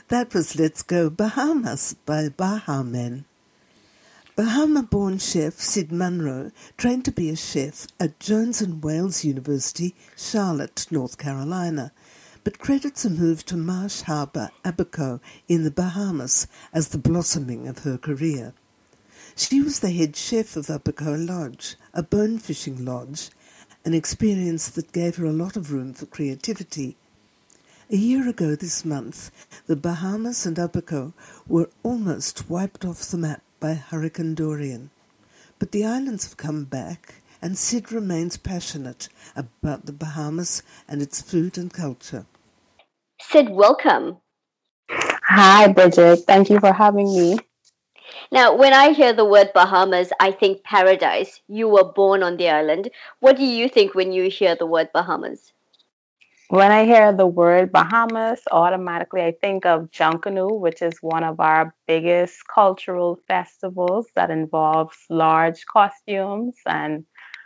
That was Let's Go Bahamas by Bahamen. Bahama-born chef Sid Munro trained to be a chef at Jones and Wales University, Charlotte, North Carolina, but credits a move to Marsh Harbour, Abaco, in the Bahamas as the blossoming of her career. She was the head chef of Abaco Lodge, a bone fishing lodge, an experience that gave her a lot of room for creativity. A year ago this month, the Bahamas and Abaco were almost wiped off the map by Hurricane Dorian. But the islands have come back, and Sid remains passionate about the Bahamas and its food and culture. Sid, welcome. Hi, Bridget. Thank you for having me. Now, when I hear the word Bahamas, I think paradise. You were born on the island. What do you think when you hear the word Bahamas? When I hear the word Bahamas, automatically I think of Junkanoo, which is one of our biggest cultural festivals that involves large costumes and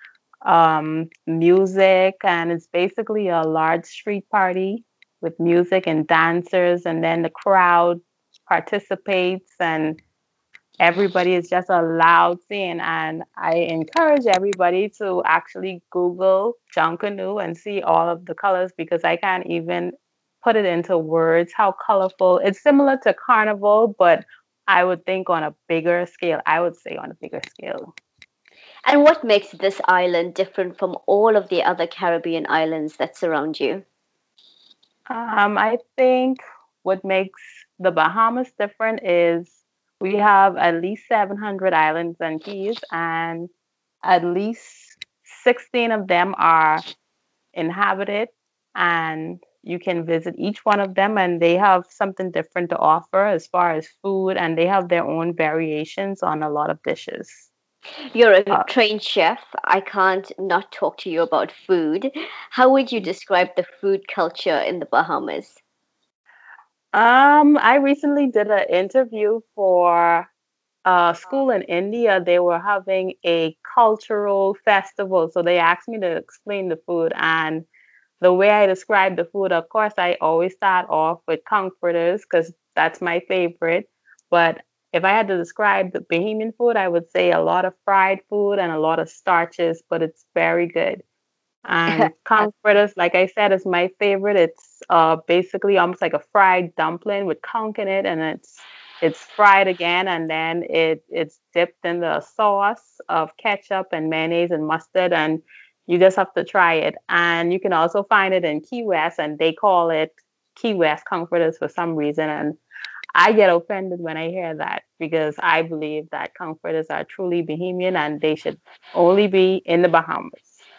music. And it's basically a large street party with music and dancers. And then the crowd participates and everybody is just a loud scene. And I encourage everybody to actually Google Junkanoo and see all of the colors, because I can't even put it into words how colorful. It's similar to Carnival, but I would think on a bigger scale. I would say on a bigger scale. And what makes this island different from all of the other Caribbean islands that surround you? I think what makes the Bahamas different is we have at least 700 islands and keys, and at least 16 of them are inhabited, and you can visit each one of them, and they have something different to offer as far as food, and they have their own variations on a lot of dishes. You're a trained chef. I can't not talk to you about food. How would you describe the food culture in the Bahamas? I recently did an interview for a school in India. They were having a cultural festival, so they asked me to explain the food. And the way I describe the food, of course, I always start off with conch fritters because that's my favorite. But if I had to describe the Bahamian food, I would say a lot of fried food and a lot of starches, but it's very good. And conch fritters, like I said, is my favorite. It's basically almost like a fried dumpling with conch in it, and it's fried again, and then it's dipped in the sauce of ketchup and mayonnaise and mustard, and you just have to try it. And you can also find it in Key West, and they call it Key West conch fritters for some reason. And I get offended when I hear that, because I believe that conch fritters are truly Bahamian and they should only be in the Bahamas.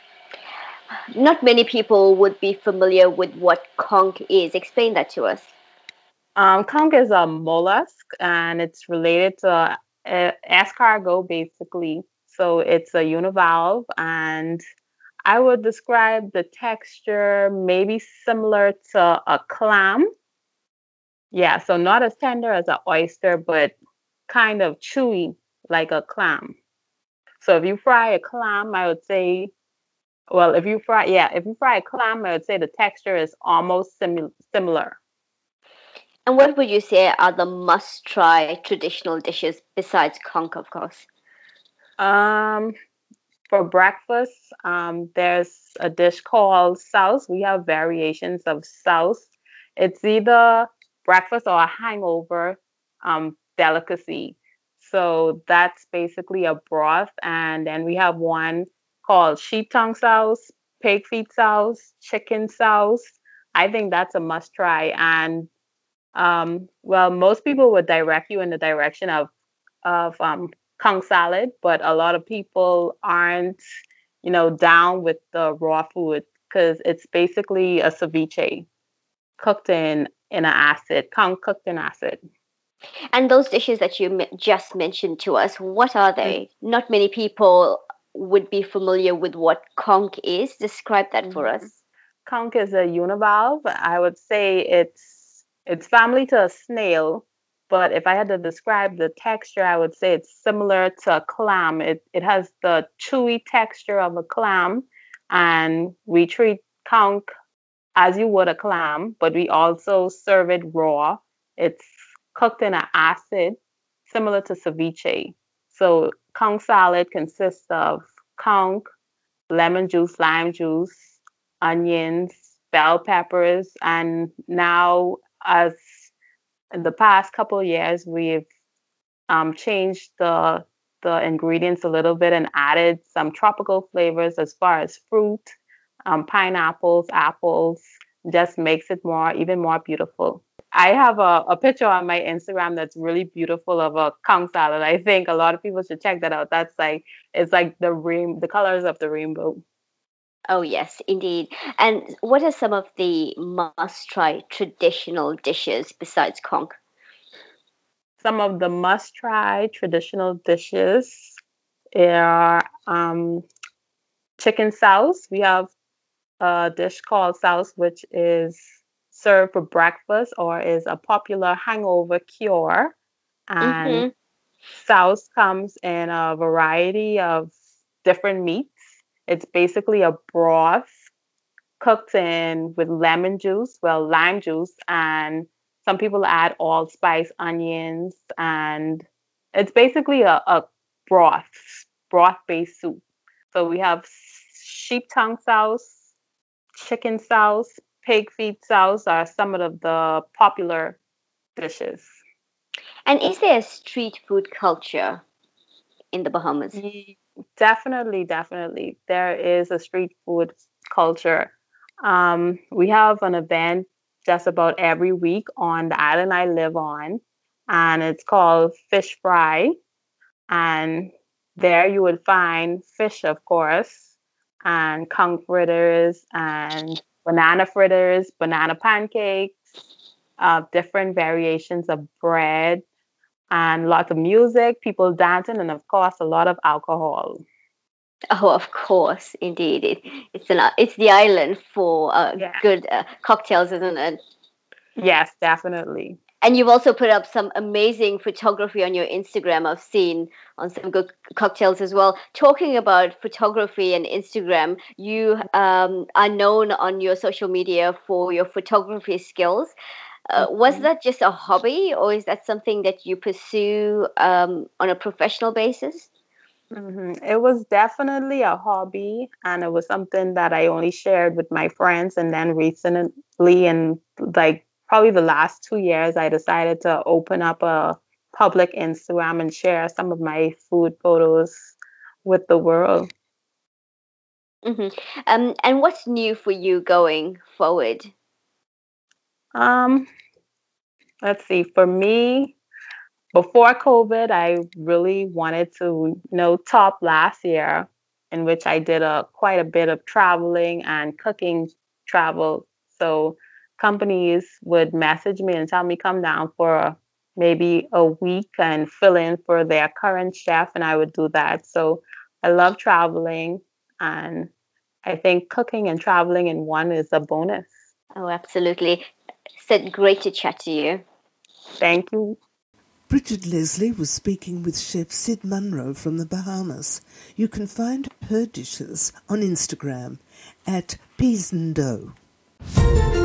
Not many people would be familiar with what conch is. Explain that to us. Conch is a mollusk, and it's related to escargot, basically. So it's a univalve, and I would describe the texture maybe similar to a clam. Yeah, so not as tender as an oyster, but kind of chewy like a clam. So if you fry a clam, I would say, well, if you fry a clam, I would say the texture is almost similar. And what would you say are the must-try traditional dishes besides conch, of course? Um, for breakfast, there's a dish called souse. We have variations of souse. It's either breakfast or a hangover delicacy. So that's basically a broth. And then we have one called sheep tongue souse, pig feet souse, chicken souse. I think that's a must try. And well, most people would direct you in the direction of conch salad, but a lot of people aren't, down with the raw food because it's basically a ceviche cooked in an acid, conch cooked in acid. And those dishes that you just mentioned to us, what are they? Not many people would be familiar with what conch is. Describe that for us. Conch is a univalve. I would say it's family to a snail, but if I had to describe the texture, I would say it's similar to a clam. It has the chewy texture of a clam, and we treat conch as you would a clam, but we also serve it raw. It's cooked in an acid similar to ceviche. So conch salad consists of conch, lemon juice, lime juice, onions, bell peppers, and now as in the past couple of years, we've changed the ingredients a little bit and added some tropical flavors as far as fruit, pineapples, apples. Just makes it even more beautiful. I have a picture on my Instagram that's really beautiful of a conch salad. I think a lot of people should check that out. It's like the colors of the rainbow. Oh, yes, indeed. And what are some of the must-try traditional dishes besides conch? Some of the must-try traditional dishes are chicken sauce. We have a dish called sauce, which is served for breakfast or is a popular hangover cure. And sauce comes in a variety of different meats. It's basically a broth cooked in with lime juice, and some people add allspice, onions, and it's basically a broth-based soup. So we have sheep tongue sauce, chicken sauce, pig feet sauce are some of the popular dishes. And is there a street food culture in the Bahamas? Definitely. There is a street food culture. We have an event just about every week on the island I live on, and it's called Fish Fry. And there you would find fish, of course, and conch fritters and banana fritters, banana pancakes, different variations of bread, and lots of music, people dancing, and of course, a lot of alcohol. Oh, of course, indeed. It's the island for good cocktails, isn't it? Yes, definitely. And you've also put up some amazing photography on your Instagram. I've seen on some good cocktails as well. Talking about photography and Instagram, you are known on your social media for your photography skills. Was that just a hobby, or is that something that you pursue on a professional basis? It was definitely a hobby, and it was something that I only shared with my friends. And then recently, in like probably the last 2 years, I decided to open up a public Instagram and share some of my food photos with the world. And what's new for you going forward? Let's see. For me, before COVID, I really wanted to top last year, in which I did quite a bit of traveling and cooking travel. So companies would message me and tell me come down for maybe a week and fill in for their current chef, and I would do that. So I love traveling, and I think cooking and traveling in one is a bonus. Oh, absolutely. Sid, great to chat to you. Thank you. Bridget Leslie was speaking with Chef Sid Munro from the Bahamas. You can find her dishes on Instagram at Peas and Dough.